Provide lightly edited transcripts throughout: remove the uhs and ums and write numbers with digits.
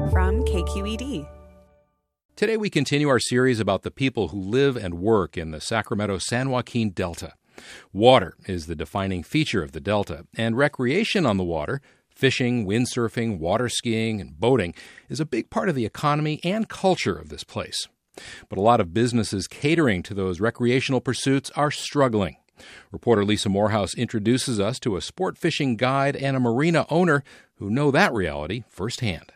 from KQED. Today we continue our series about the people who live and work in the Sacramento-San Joaquin Delta. Water is the defining feature of the Delta, and recreation on the water, fishing, windsurfing, water skiing, and boating, is a big part of the economy and culture of this place. But a lot of businesses catering to those recreational pursuits are struggling. Reporter Lisa Morehouse introduces us to a sport fishing guide and a marina owner who know that reality firsthand.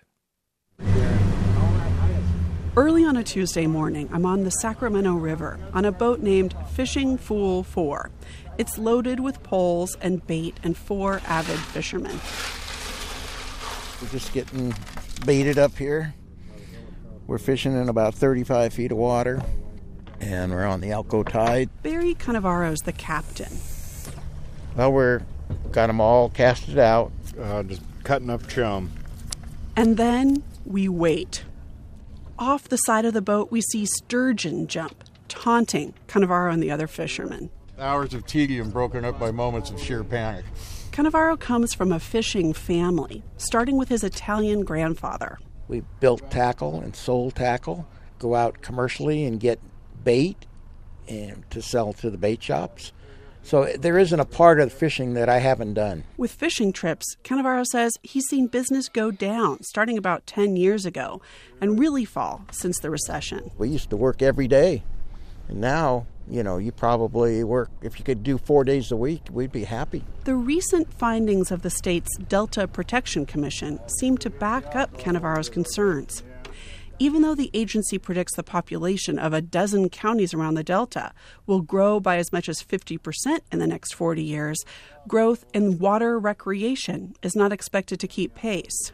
Early on a Tuesday morning, I'm on the Sacramento River on a boat named Fishing Fool 4. It's loaded with poles and bait and 4 avid fishermen. We're just getting baited up here. We're fishing in about 35 feet of water, and we're on the Elko Tide. Barry Cannavaro's the captain. Well, we're got them all casted out. Just cutting up chum. And then we wait. Off the side of the boat, we see sturgeon jump, taunting Cannavaro and the other fishermen. Hours of tedium broken up by moments of sheer panic. Cannavaro comes from a fishing family, starting with his Italian grandfather. We built tackle and sold tackle, go out commercially and get bait and to sell to the bait shops. So there isn't a part of fishing that I haven't done. With fishing trips, Cannavaro says he's seen business go down starting about 10 years ago and really fall since the recession. We used to work every day. And now, you probably work, if you could do 4 days a week, we'd be happy. The recent findings of the state's Delta Protection Commission seem to back up Cannavaro's concerns. Even though the agency predicts the population of a dozen counties around the Delta will grow by as much as 50% in the next 40 years, growth in water recreation is not expected to keep pace.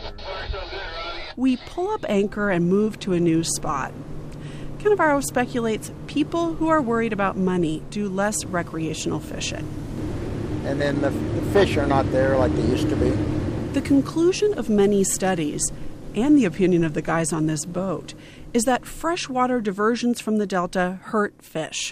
We pull up anchor and move to a new spot. Cannavaro speculates people who are worried about money do less recreational fishing. And then the fish are not there like they used to be. The conclusion of many studies, and the opinion of the guys on this boat, is that freshwater diversions from the Delta hurt fish.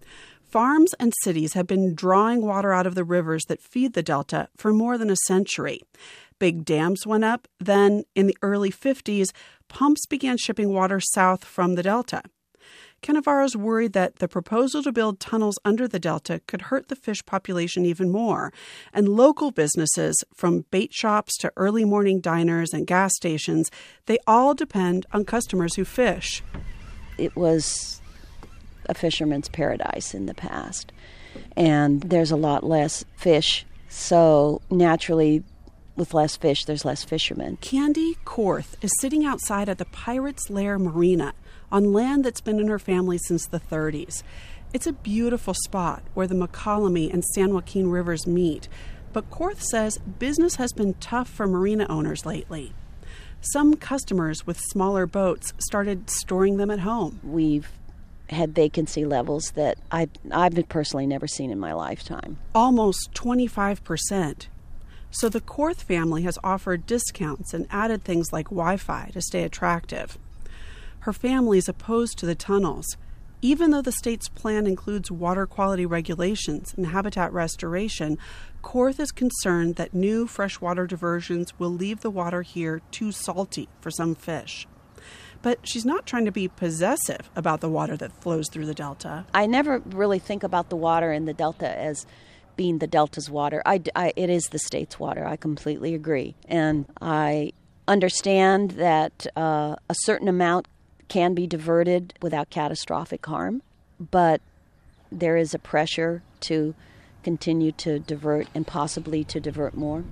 Farms and cities have been drawing water out of the rivers that feed the Delta for more than a century. Big dams went up, then in the early 50s, pumps began shipping water south from the Delta. Cannavaro's worried that the proposal to build tunnels under the Delta could hurt the fish population even more, and local businesses, from bait shops to early morning diners and gas stations, they all depend on customers who fish. It was a fisherman's paradise in the past, and there's a lot less fish, so naturally, with less fish, there's less fishermen. Candy Korth is sitting outside at the Pirates Lair Marina on land that's been in her family since the 30s. It's a beautiful spot where the Mokelumne and San Joaquin rivers meet, but Korth says business has been tough for marina owners lately. Some customers with smaller boats started storing them at home. We've had vacancy levels that I've personally never seen in my lifetime. Almost 25%. So the Korth family has offered discounts and added things like Wi-Fi to stay attractive. Her family is opposed to the tunnels, even though the state's plan includes water quality regulations and habitat restoration. Korth is concerned that new freshwater diversions will leave the water here too salty for some fish. But she's not trying to be possessive about the water that flows through the Delta. I never really think about the water in the Delta as being the Delta's water. It is the state's water. I completely agree. And I understand that a certain amount can be diverted without catastrophic harm, but there is a pressure to continue to divert and possibly to divert more.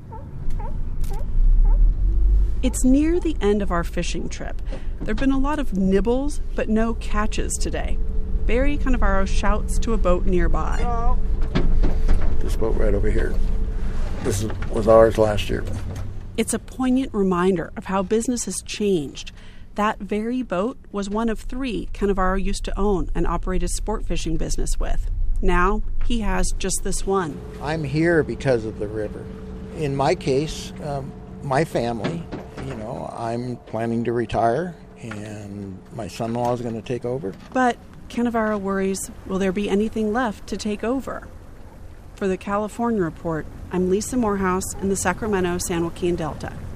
It's near the end of our fishing trip. There have been a lot of nibbles, but no catches today. Barry Cannavaro shouts to a boat nearby. Hello. This boat right over here. This was ours last year. It's a poignant reminder of how business has changed. That very boat was one of 3 Cannavaro used to own and operate his sport fishing business with. Now he has just this one. I'm here because of the river. In my case, my family, I'm planning to retire, and my son-in-law is going to take over. But Cannavaro worries, will there be anything left to take over? For the California Report, I'm Lisa Morehouse in the Sacramento-San Joaquin Delta.